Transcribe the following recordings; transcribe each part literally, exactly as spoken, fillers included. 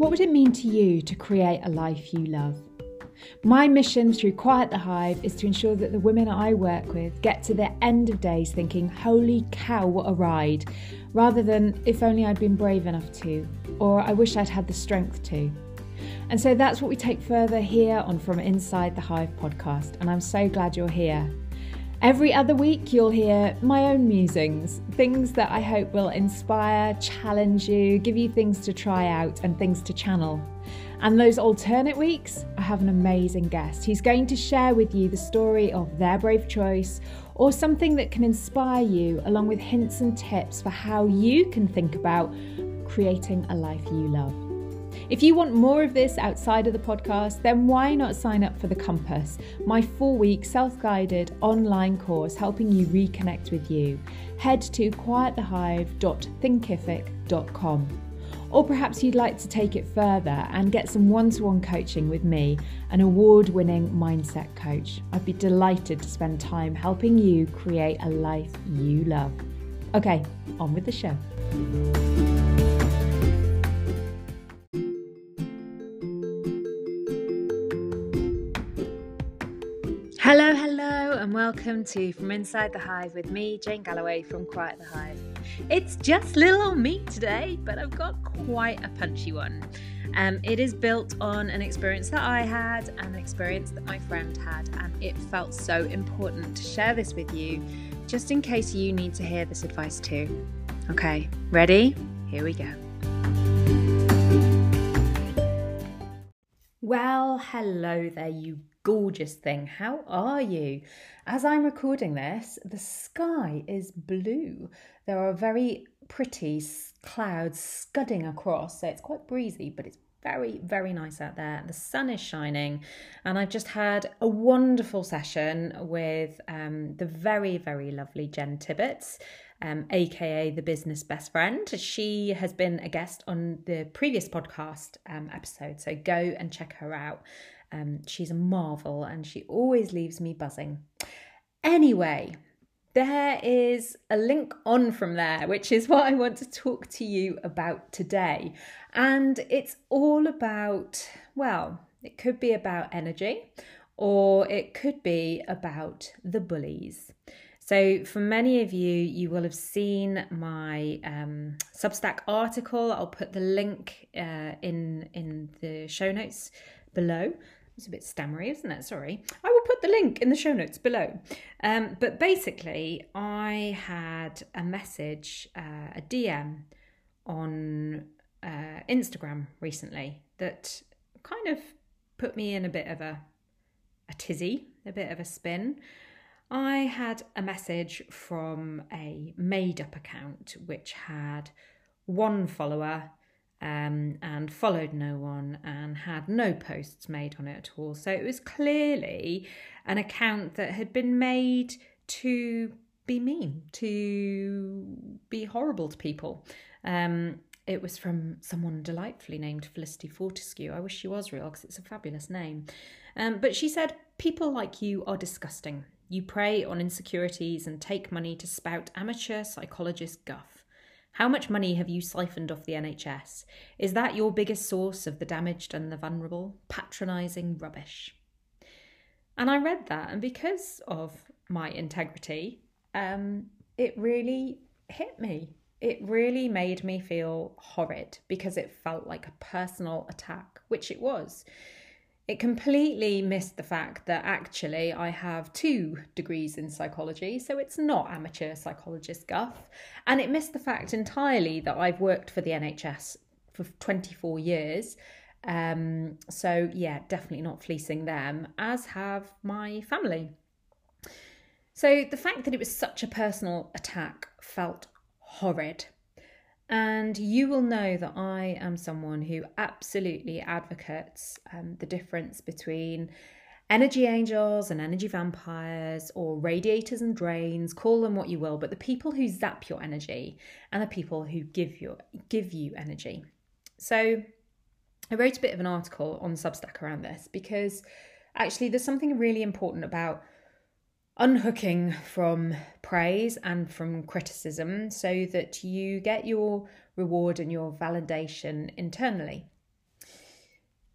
What would it mean to you to create a life you love? My mission through Quiet the Hive is to ensure that the women I work with get to the end of days thinking, holy cow, what a ride, rather than if only I'd been brave enough to, or I wish I'd had the strength to. And so that's what we take further here on From Inside the Hive podcast, and I'm so glad you're here. Every other week you'll hear my own musings, things that I hope will inspire, challenge you, give you things to try out and things to channel. And those alternate weeks, I have an amazing guest. He's going to share with you the story of their brave choice or something that can inspire you, along with hints and tips for how you can think about creating a life you love. If you want more of this outside of the podcast, then why not sign up for The Compass, my four-week self-guided online course helping you reconnect with you. Head to quiet the hive dot thinkific dot com. Or perhaps you'd like to take it further and get some one-to-one coaching with me, an award-winning mindset coach. I'd be delighted to spend time helping you create a life you love. Okay, on with the show. Hello, hello, and welcome to From Inside the Hive with me, Jane Galloway from Quiet the Hive. It's just little old me today, but I've got quite a punchy one. Um, it is built on an experience that I had and an experience that my friend had, and it felt so important to share this with you, just in case you need to hear this advice too. Okay, ready? Here we go. Well, hello there, you gorgeous thing. How are you? As I'm recording this, the sky is blue. There are very pretty clouds scudding across, so it's quite breezy, but it's very, very nice out there. The sun is shining, and I've just had a wonderful session with um, the very, very lovely Jen Tibbetts, um, aka the business best friend. She has been a guest on the previous podcast um, episode, so go and check her out. Um, she's a marvel and she always leaves me buzzing. Anyway, there is a link on from there, which is what I want to talk to you about today. And it's all about, well, it could be about energy, or it could be about the bullies. So for many of you, you will have seen my um, Substack article. I'll put the link uh, in, in the show notes below. It's a bit stammery, isn't it? Sorry. I will put the link in the show notes below. Um, but basically, I had a message, uh, a D M on uh, Instagram recently that kind of put me in a bit of a, a tizzy, a bit of a spin. I had a message from a made-up account which had one follower Um, and followed no one and had no posts made on it at all. So it was clearly an account that had been made to be mean, to be horrible to people. Um, it was from someone delightfully named Felicity Fortescue. I wish she was real because it's a fabulous name. Um, but she said, people like you are disgusting. You prey on insecurities and take money to spout amateur psychologist guff. How much money have you siphoned off the N H S? Is that your biggest source of the damaged and the vulnerable? Patronising rubbish. And I read that, and because of my integrity, um, it really hit me. It really made me feel horrid because it felt like a personal attack, which it was. It completely missed the fact that actually I have two degrees in psychology, so it's not amateur psychologist guff. And it missed the fact entirely that I've worked for the N H S for twenty-four years. Um, so yeah, definitely not fleecing them, as have my family. So the fact that it was such a personal attack felt horrid. And you will know that I am someone who absolutely advocates um, the difference between energy angels and energy vampires, or radiators and drains, call them what you will, but the people who zap your energy and the people who give you, give you energy. So I wrote a bit of an article on Substack around this because actually there's something really important about unhooking from praise and from criticism so that you get your reward and your validation internally.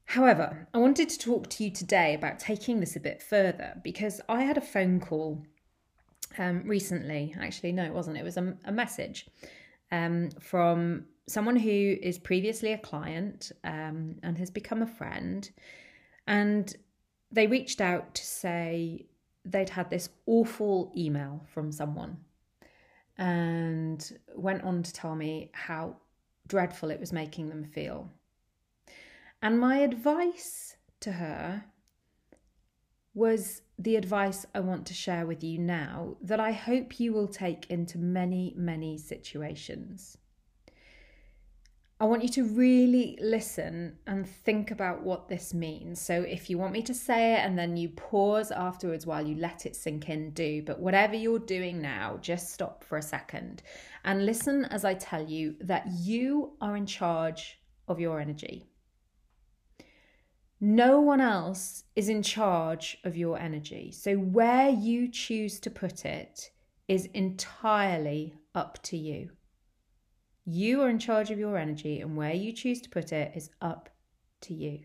However, I wanted to talk to you today about taking this a bit further because I had a phone call um, recently. Actually, no, it wasn't. It was a, a message um, from someone who is previously a client um, and has become a friend. And they reached out to say they'd had this awful email from someone and went on to tell me how dreadful it was making them feel. And my advice to her was the advice I want to share with you now, that I hope you will take into many, many situations. I want you to really listen and think about what this means. So if you want me to say it and then you pause afterwards while you let it sink in, do. But whatever you're doing now, just stop for a second and listen as I tell you that you are in charge of your energy. No one else is in charge of your energy. So where you choose to put it is entirely up to you. You are in charge of your energy, and where you choose to put it is up to you.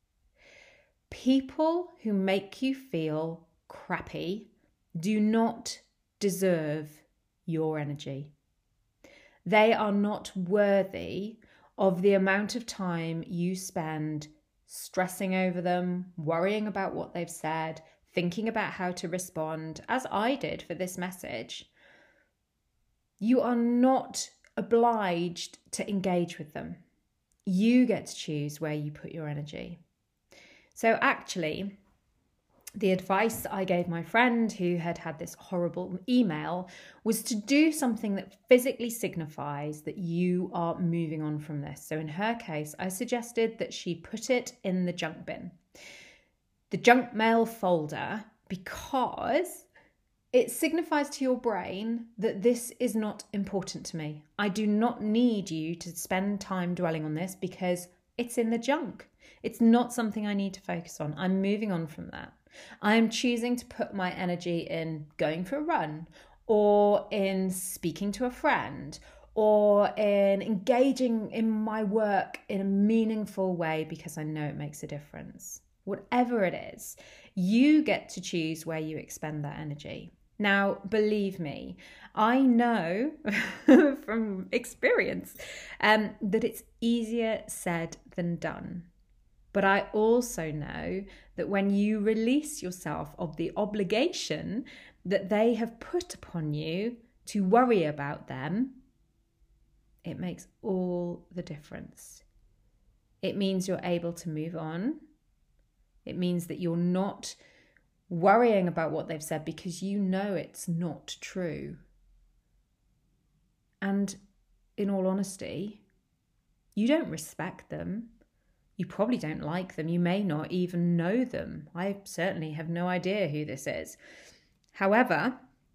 People who make you feel crappy do not deserve your energy. They are not worthy of the amount of time you spend stressing over them, worrying about what they've said, thinking about how to respond, as I did for this message. You are not obliged to engage with them. You get to choose where you put your energy. So actually, the advice I gave my friend who had had this horrible email was to do something that physically signifies that you are moving on from this. So in her case, I suggested that she put it in the junk bin, the junk mail folder, because it signifies to your brain that this is not important to me. I do not need you to spend time dwelling on this because it's in the junk. It's not something I need to focus on. I'm moving on from that. I'm choosing to put my energy in going for a run, or in speaking to a friend, or in engaging in my work in a meaningful way because I know it makes a difference. Whatever it is, you get to choose where you expend that energy. Now, believe me, I know from experience um, that it's easier said than done. But I also know that when you release yourself of the obligation that they have put upon you to worry about them, it makes all the difference. It means you're able to move on. It means that you're not worrying about what they've said because you know it's not true. And in all honesty, you don't respect them. You probably don't like them. You may not even know them. I certainly have no idea who this is. However,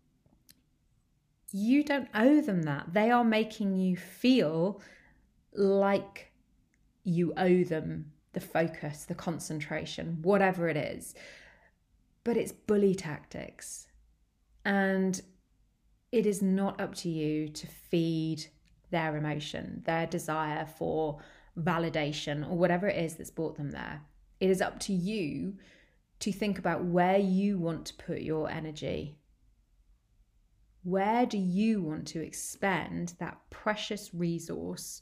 you don't owe them that. They are making you feel like you owe them the focus, the concentration, whatever it is. But it's bully tactics. And it is not up to you to feed their emotion, their desire for validation, or whatever it is that's brought them there. It is up to you to think about where you want to put your energy. Where do you want to expend that precious resource?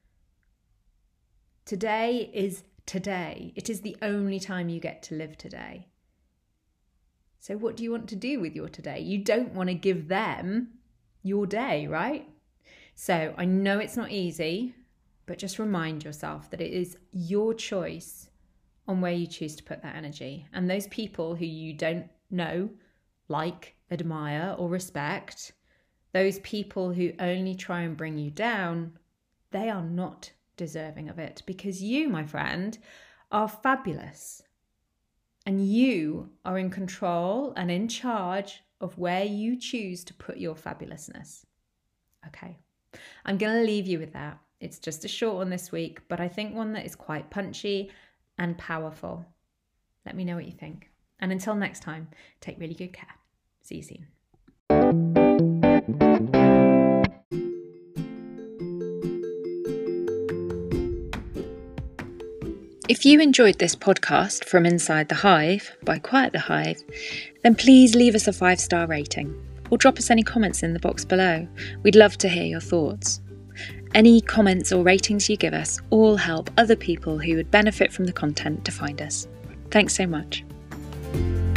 Today is today. It is the only time you get to live today. So what do you want to do with your today? You don't want to give them your day, right? So I know it's not easy, but just remind yourself that it is your choice on where you choose to put that energy. And those people who you don't know, like, admire, or respect, those people who only try and bring you down, they are not deserving of it, because you, my friend, are fabulous. And you are in control and in charge of where you choose to put your fabulousness. Okay, I'm going to leave you with that. It's just a short one this week, but I think one that is quite punchy and powerful. Let me know what you think. And until next time, take really good care. See you soon. If you enjoyed this podcast from Inside the Hive by Quiet the Hive, then please leave us a five-star rating or drop us any comments in the box below. We'd love to hear your thoughts. Any comments or ratings you give us all help other people who would benefit from the content to find us. Thanks so much.